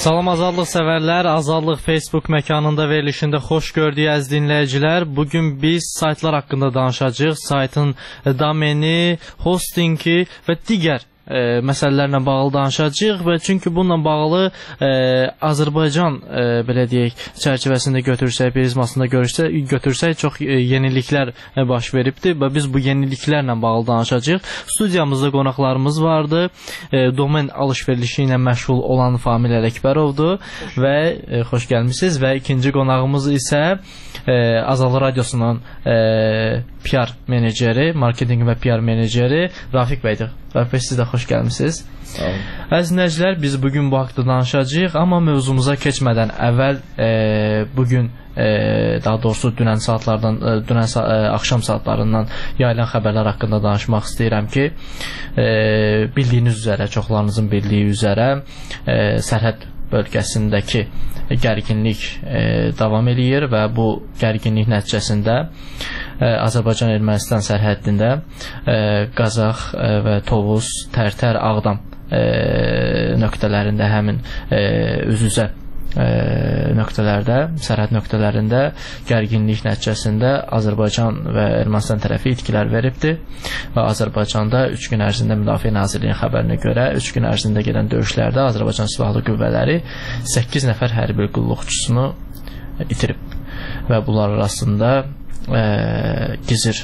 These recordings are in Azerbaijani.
Salam azadlıq sevərlər, Azadlıq Facebook məkanında verilişində xoş gördük əziz dinləyicilər. Bugün biz saytlar haqqında danışacağıq. Saytın domeni, hostingi və digər məsələlərlə bağlı danışacağıq və çünki bununla bağlı Azərbaycan belə deyək çərçivəsində götürsək, prizmasında götürsək çox yeniliklər baş veribdir və biz bu yeniliklərlə bağlı danışacağıq. Studiyamızda qonaqlarımız vardı. Domen alış-verişi ilə məşğul olan Famil Ələkbərovdur və xoş gəlmisiniz və ikinci qonağımız isə Azadlıq Radiosunun PR meneceri, marketinq və PR meneceri Rafiq bəydir. Rafiq bəy, siz də xoş gəlmisiniz. Əziz dinləyicilər, biz bugün bu haqda danışacağıq, amma mövzumuza keçmədən əvvəl bugün daha doğrusu dünən axşam saatlarından yayılan xəbərlər haqqında danışmaq istəyirəm ki, bildiyiniz üzərə, çoxlarınızın bildiyi üzərə sərhəd bölgəsindəki gərginlik davam edir və bu gərginlik nəticəsində Azərbaycan-Ermənistan sərhəddində Qazax və Tovuz, Tərtər, Ağdam nöqtələrində həmin üz-üzə nöqtələrdə, sərhəd nöqtələrində gərginlik nəticəsində Azərbaycan və Ermənistan tərəfi itkilər veribdir və Azərbaycanda 3 gün ərzində Müdafiə Nazirliyinin xəbərinə görə 3 gün ərzində gedən döyüşlərdə Azərbaycan Silahlı Qüvvələri 8 nəfər hərbi qulluqçusunu itirib və bunlar arasında Gizir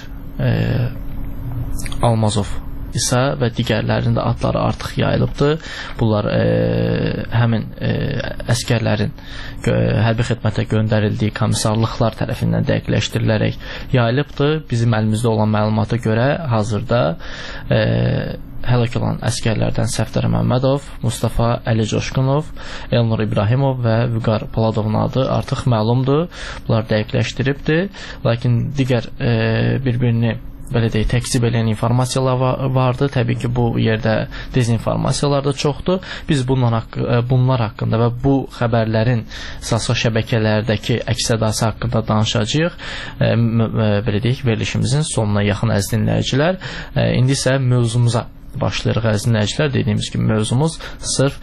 Almazov isə və digərlərinin də adları artıq yayılıbdır. Bunlar həmin əskərlərin hərbi xidmətə göndərildiyi komissarlıqlar tərəfindən dəqiqləşdirilərək yayılıbdır. Bizim əlimizdə olan məlumata görə hazırda həlak olan əskərlərdən Səfdər Məmmədov, Mustafa Əli Coşqunov, Elnur İbrahimov və Vüqar Poladovun adı artıq məlumdur. Bunlar dəqiqləşdiribdir. Lakin digər bir-birini belə deyək, təkzib eləyən informasiyalar vardı. Təbii ki, bu yerdə dezinformasiyalar da çoxdur. Biz bunlar haqqında və bu xəbərlərin sosial şəbəkələrdəki əks-sədası haqqında danışacağıq. Belə deyək, verilişimizin sonuna yaxın əziz dinləyicilər. İndi isə mövzumuza başlayırıq əziz dinləyicilər. Dediyimiz kimi mövzumuz sırf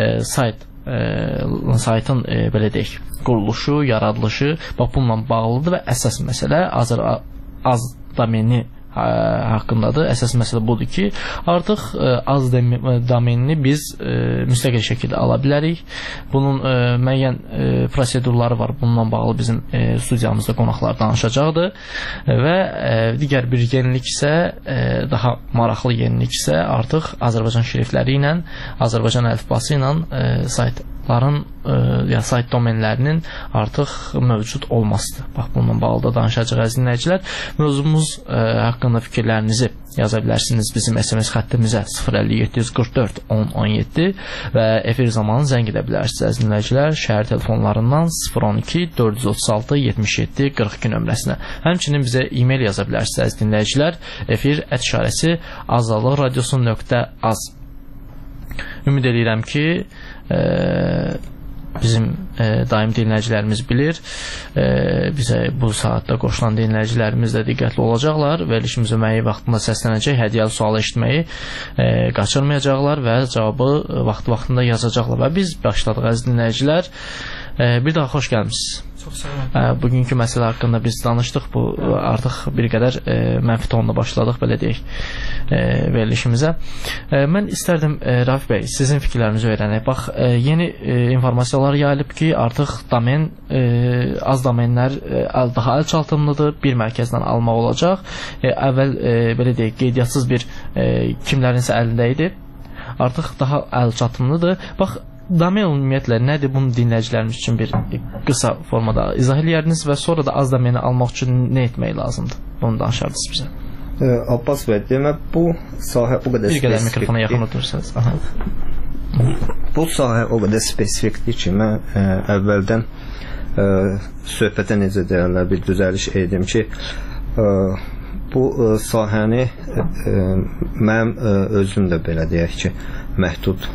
saytın belə deyək, quruluşu, yaradılışı bununla bağlıdır və əsas məsələ az domeni haqqındadır. Əsas məsələ budur ki, artıq az domenini biz müstəqil şəkildə ala bilərik. Bunun müəyyən prosedurları var. Bununla bağlı bizim studiyamızda qonaqlar danışacaqdır və digər bir yenilik isə, daha maraqlı yenilik isə artıq Azərbaycan şrifləri ilə, Azərbaycan əlifbası ilə saytların ya sayt domenlərinin artıq mövcud olmasıdır. Bax, bununla bağlı da danışacaq əziz dinləyicilər. Mövzumuz haqqında fikirlərinizi yaza bilərsiniz bizim SMS xəttimizə 05744 1017 və efir zamanı zəng edə bilərsiniz əziz dinləyicilər şəhər telefonlarından 012 436 77 42 nömrəsinə. Həmçinin bizə e-mail yaza bilərsiniz əziz dinləyicilər efir@azadlıqradiosu.az. Ümid edirəm ki, bizim daim dinləyicilərimiz bilir, bizə bu saatda qoşulan dinləyicilərimiz də diqqətli olacaqlar, verilişimizə müəyyən vaxtında səslənəcək, hədiyyəli sualı eşitməyi qaçırmayacaqlar və cavabı vaxtında yazacaqlar və biz başladıq əziz dinləyicilər. Bir daha xoş gəlmişsiniz. Çox sağ olun. Bugünkü məsələ haqqında biz danışdıq. Bu artıq bir qədər mənfi tonla başladıq, belə deyək, verilişimizə. Mən istərdim, Rafiq bəy, sizin fikirlərinizi öyrənək. Bax, yeni informasiyalar yayılıb ki, artıq domen, az domenlər daha əlçatımlıdır, bir mərkəzdən almaq olacaq. Əvvəl, belə deyək, qeydiyyatсız bir kimlərinsə əlində idi. Artıq daha əlçatımlıdır. Bax, domen ümumiyyətlə nədir? Bunu dinləyicilərimiz üçün bir qısa formada izah eləyərdiniz və sonra da az domeni almaq üçün nə etmək lazımdır? Bunu danışardınız bizə. Abbas bəy, demək bu sahə o qədər spesifikdir. Bir qədər mikrofona yaxın oturursanız. Bu sahə o qədər spesifikdir ki, mən əvvəldən söhbətə necə deyərlər, bir düzəliş edim ki, bu sahəni mənim özüm də belə deyək ki, məhdud